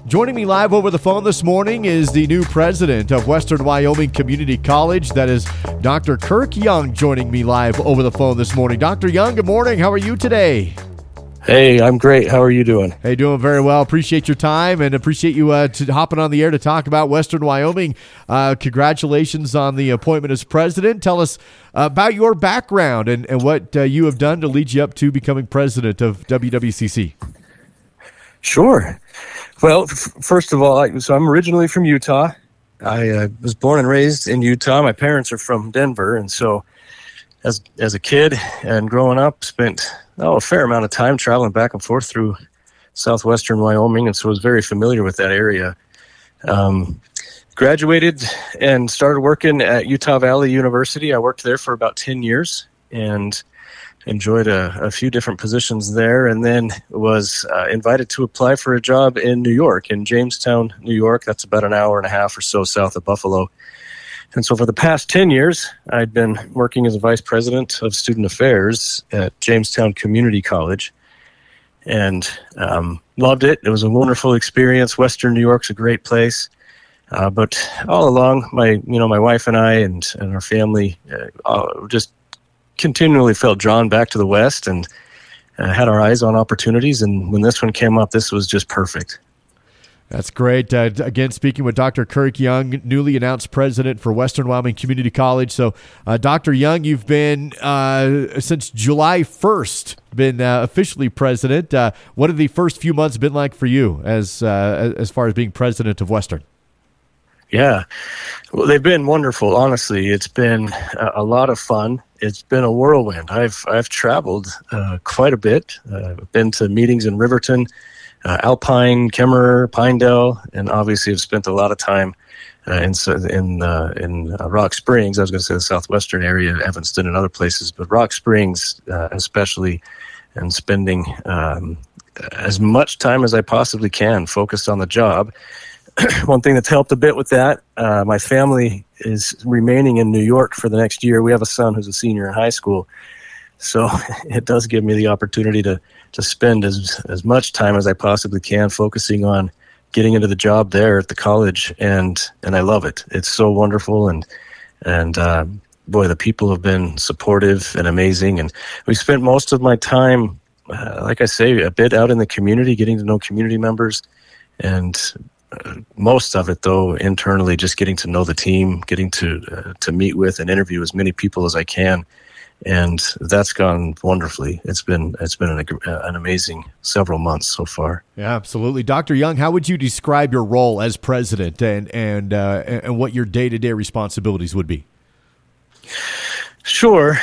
Joining me live over the phone this morning is the new president of Western Wyoming Community College. That is Dr. Kirk Young joining me live over the phone this morning. Dr. Young, good morning. How are you today? Hey, I'm great. How are you doing? Hey, doing very well. Appreciate your time and appreciate you hopping on the air to talk about Western Wyoming. Congratulations on the appointment as president. Tell us about your background and what you have done to lead you up to becoming president of WWCC. Sure. Well, first of all, so I'm originally from Utah. I was born and raised in Utah. My parents are from Denver, and so as a kid and growing up, spent a fair amount of time traveling back and forth through southwestern Wyoming, and so I was very familiar with that area. Graduated and started working at Utah Valley University. I worked there for about 10 years and enjoyed a few different positions there, and then was invited to apply for a job in New York, in Jamestown, New York. That's about an hour and a half or so south of Buffalo. And so for the past 10 years, I'd been working as a vice president of student affairs at Jamestown Community College, and loved it. It was a wonderful experience. Western New York's a great place. But all along, my wife and I and our family just continually felt drawn back to the West and had our eyes on opportunities. And when this one came up, this was just perfect. That's great. Again, speaking with Dr. Kirk Young, newly announced president for Western Wyoming Community College. So, Dr. Young, you've been, since July 1st, been officially president. What have the first few months been like for you as far as being president of Western? Yeah, well, they've been wonderful. Honestly, it's been a lot of fun. It's been a whirlwind. I've traveled quite a bit. Been to meetings in Riverton, Alpine, Kemmerer, Pinedale, and obviously have spent a lot of time in Rock Springs. I was going to say the southwestern area, Evanston, and other places, but Rock Springs especially, and spending as much time as I possibly can focused on the job. One thing that's helped a bit with that, my family is remaining in New York for the next year. We have a son who's a senior in high school, so it does give me the opportunity to spend as much time as I possibly can focusing on getting into the job there at the college, and I love it. It's so wonderful, and boy, the people have been supportive and amazing, and we spent most of my time, like I say, a bit out in the community, getting to know community members, and most of it, though, internally, just getting to know the team, getting to meet with and interview as many people as I can, and that's gone wonderfully. It's been an amazing several months so far. Yeah, absolutely, Dr. Young. How would you describe your role as president and what your day-to-day responsibilities would be? Sure.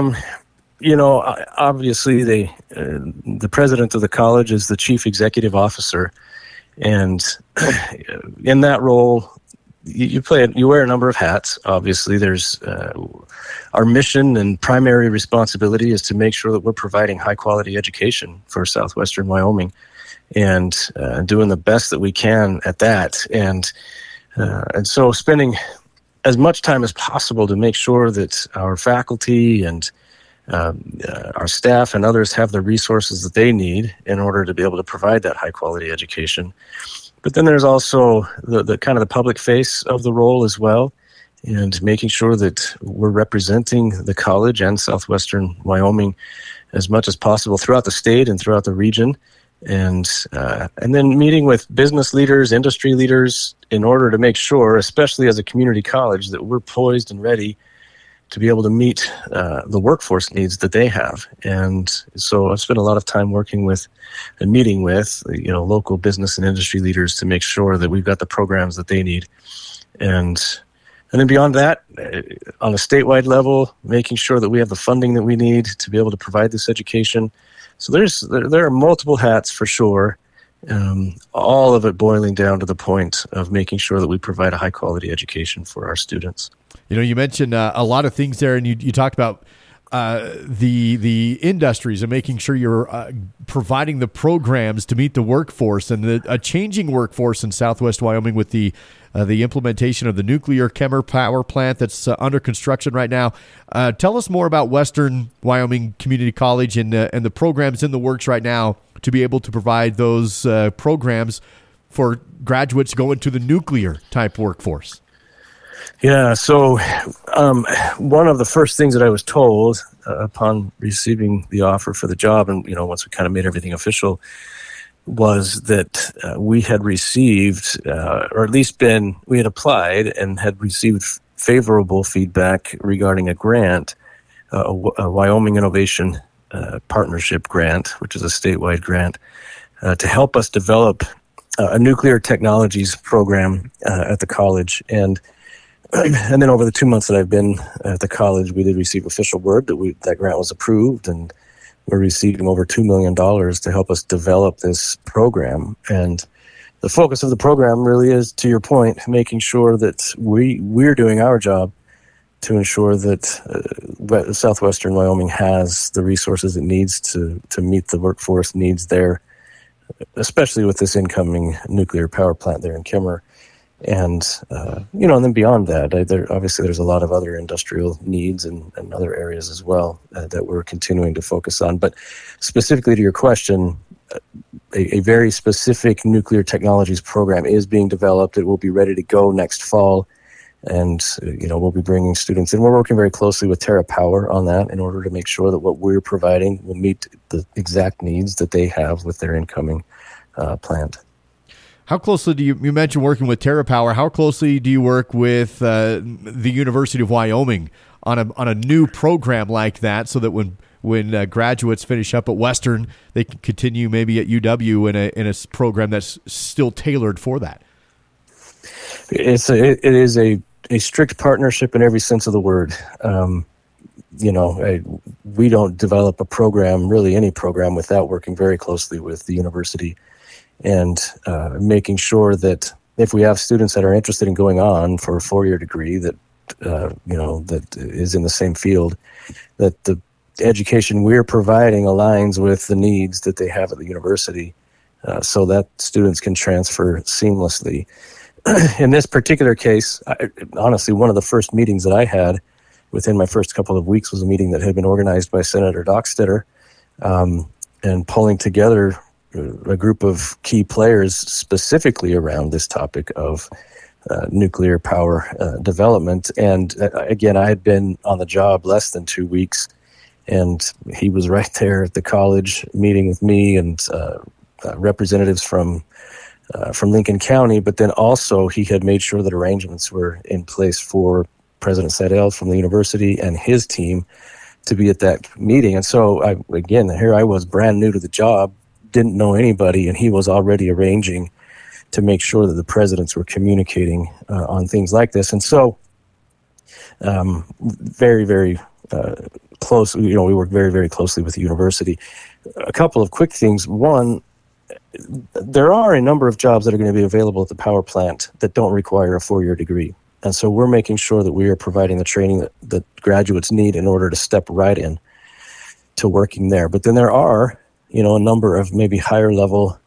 Obviously, the president of the college is the chief executive officer. And in that role, you wear a number of hats. Obviously, there's our mission and primary responsibility is to make sure that we're providing high quality education for southwestern Wyoming, and doing the best that we can at that. And so spending as much time as possible to make sure that our faculty and our staff and others have the resources that they need in order to be able to provide that high quality education. But then there's also the kind of the public face of the role as well, and making sure that we're representing the college and southwestern Wyoming as much as possible throughout the state and throughout the region, and then meeting with business leaders, industry leaders, in order to make sure, especially as a community college, that we're poised and ready to be able to meet the workforce needs that they have. And so I've spent a lot of time working with and meeting with, local business and industry leaders to make sure that we've got the programs that they need. And then beyond that, on a statewide level, making sure that we have the funding that we need to be able to provide this education. So there are multiple hats for sure, all of it boiling down to the point of making sure that we provide a high quality education for our students. You mentioned a lot of things there, and you talked about the industries and making sure you're providing the programs to meet the workforce and a changing workforce in Southwest Wyoming with the implementation of the nuclear Kemmerer power plant that's under construction right now. Tell us more about Western Wyoming Community College and the programs in the works right now to be able to provide those programs for graduates going to the nuclear type workforce? Yeah, so one of the first things that I was told upon receiving the offer for the job, and once we kind of made everything official, was that we had received, or at least we had applied and had received favorable feedback regarding a grant, a Wyoming Innovation Partnership grant, which is a statewide grant, to help us develop a nuclear technologies program at the college. And then over the 2 months that I've been at the college, we did receive official word that that grant was approved, and we're receiving over $2 million to help us develop this program. And the focus of the program really is, to your point, making sure that we're doing our job to ensure that Southwestern Wyoming has the resources it needs to meet the workforce needs there, especially with this incoming nuclear power plant there in Kimmer. And, and then beyond that, obviously there's a lot of other industrial needs and other areas as well that we're continuing to focus on. But specifically to your question, a very specific nuclear technologies program is being developed. It will be ready to go next fall. And, we'll be bringing students in. We're working very closely with TerraPower on that in order to make sure that what we're providing will meet the exact needs that they have with their incoming plant. How closely you mentioned working with TerraPower, how closely do you work with the University of Wyoming on a new program like that, so that when graduates finish up at Western, they can continue maybe at UW in a program that's still tailored for that? It is a strict partnership in every sense of the word. We don't develop a program, really any program, without working very closely with the university and making sure that if we have students that are interested in going on for a 4-year degree that is in the same field, that the education we're providing aligns with the needs that they have at the university, so that students can transfer seamlessly. In this particular case, honestly, one of the first meetings that I had within my first couple of weeks was a meeting that had been organized by Senator Dockstader, and pulling together a group of key players specifically around this topic of nuclear power development. And again, I had been on the job less than 2 weeks, and he was right there at the college meeting with me and representatives from Lincoln County. But then also he had made sure that arrangements were in place for President Seidel from the university and his team to be at that meeting. And so here I was brand new to the job, didn't know anybody, and he was already arranging to make sure that the presidents were communicating on things like this. And so very, very close, we work very, very closely with the university. A couple of quick things. One, there are a number of jobs that are going to be available at the power plant that don't require a 4-year degree. And so we're making sure that we are providing the training that graduates need in order to step right in to working there. But then there are, a number of maybe higher level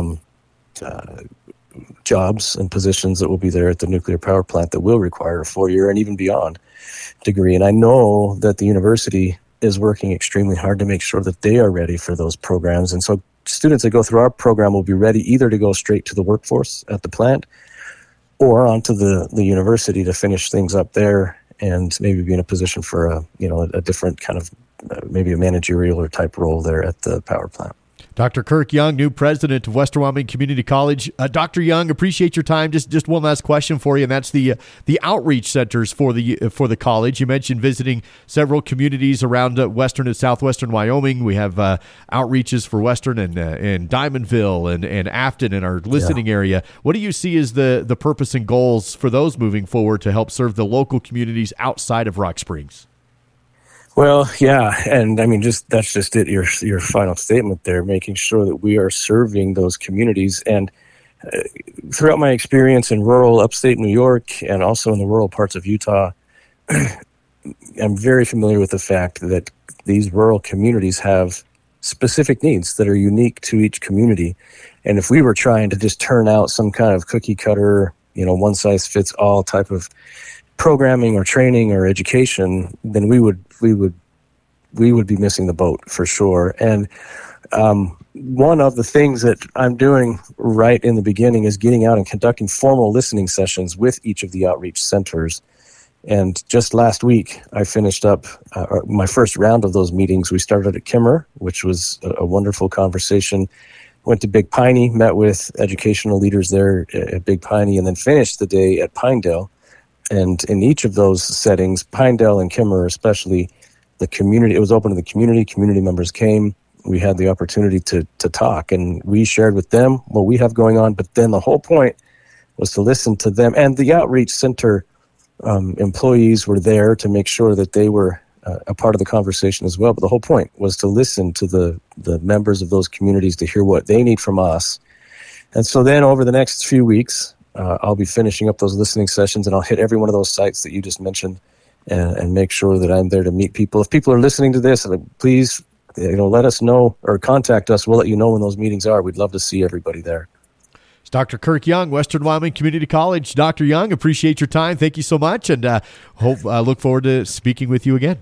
jobs and positions that will be there at the nuclear power plant that will require a 4-year and even beyond degree. And I know that the university is working extremely hard to make sure that they are ready for those programs. And so students that go through our program will be ready either to go straight to the workforce at the plant or onto the university to finish things up there and maybe be in a position for a different kind of maybe a managerial or type role there at the power plant. Dr. Kirk Young, new president of Western Wyoming Community College. Dr. Young, appreciate your time. Just one last question for you, and that's the outreach centers for the college. You mentioned visiting several communities around Western and Southwestern Wyoming. We have outreaches for Western and Diamondville and Afton in our listening area. What do you see as the purpose and goals for those moving forward to help serve the local communities outside of Rock Springs? Well, yeah, and I mean, that's just it. Your final statement there, making sure that we are serving those communities. And throughout my experience in rural upstate New York and also in the rural parts of Utah, I'm very familiar with the fact that these rural communities have specific needs that are unique to each community. And if we were trying to just turn out some kind of cookie cutter, one size fits all type of programming or training or education, then we would be missing the boat for sure. And one of the things that I'm doing right in the beginning is getting out and conducting formal listening sessions with each of the outreach centers. And just last week, I finished up my first round of those meetings. We started at Kimmer, which was a wonderful conversation. Went to Big Piney, met with educational leaders there at Big Piney, and then finished the day at Pinedale. And in each of those settings, Pinedale and Kimmer especially, the community, it was open to the community. Community members came. We had the opportunity to talk, and we shared with them what we have going on. But then the whole point was to listen to them. And the outreach center employees were there to make sure that they were a part of the conversation as well. But the whole point was to listen to the members of those communities to hear what they need from us. And so then over the next few weeks, I'll be finishing up those listening sessions, and I'll hit every one of those sites that you just mentioned and make sure that I'm there to meet people. If people are listening to this, please, let us know or contact us. We'll let you know when those meetings are. We'd love to see everybody there. It's Dr. Kirk Young, Western Wyoming Community College. Dr. Young, appreciate your time. Thank you so much, and look forward to speaking with you again.